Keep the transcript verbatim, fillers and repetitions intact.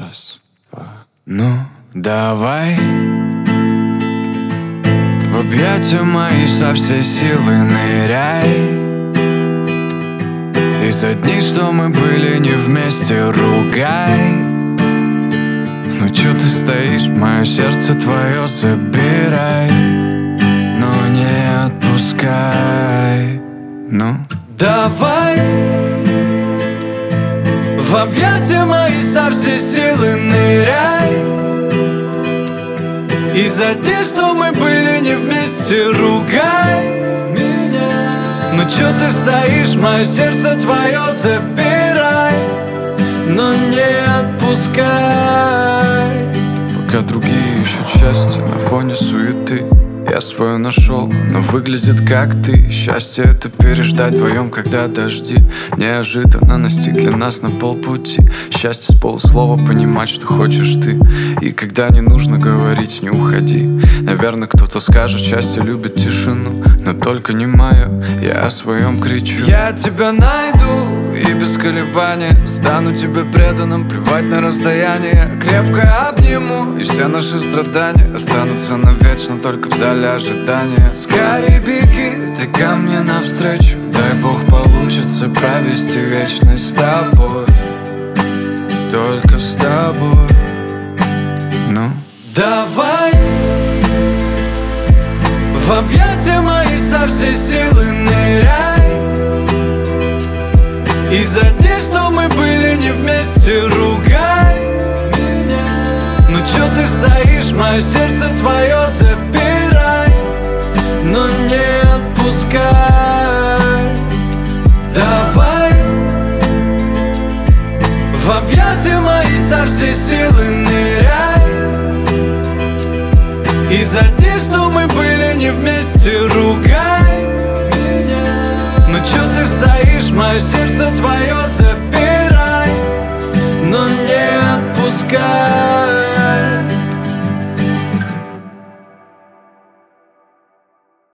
Раз, два. Ну, давай в объятия мои со всей силы ныряй. И за дни, что мы были не вместе, ругай. Ну чё ты стоишь, мое сердце твое забирай, но не отпускай. Ну, давай в объятия мои со всей силы ныряй. И за дни, что мы были не вместе, ругай меня. Ну чё ты стоишь, мое сердце твое забирай, но не отпускай. Пока другие ищут счастье на фоне суеты, я свое нашел, но выглядит как ты. Счастье — это переждать вдвоем, когда дожди неожиданно настигли нас на полпути. Счастье с полуслова понимать, что хочешь ты. И когда не нужно говорить, не уходи. Наверное, кто-то скажет, счастье любит тишину, но только не мое, я о своем кричу. Я тебя найду и без колебания стану тебе преданным, плевать на расстояние. Крепко обниму, и все наши страдания останутся навечно только в зале ожидания. Скорей беги, ты ко мне навстречу, дай бог получится провести вечность с тобой, только с тобой. Ну, давай в объятия мои со всей силы ныряй. И за дни, что мы были не вместе, ругай меня. Ну чё ты стоишь, мое сердце твое забирай, но не отпускай. Давай в объятия мои со всей силы ныряй. И за дни, что мы были не вместе, ругай меня. Ну чё ты стоишь, мое сердце твое забирай,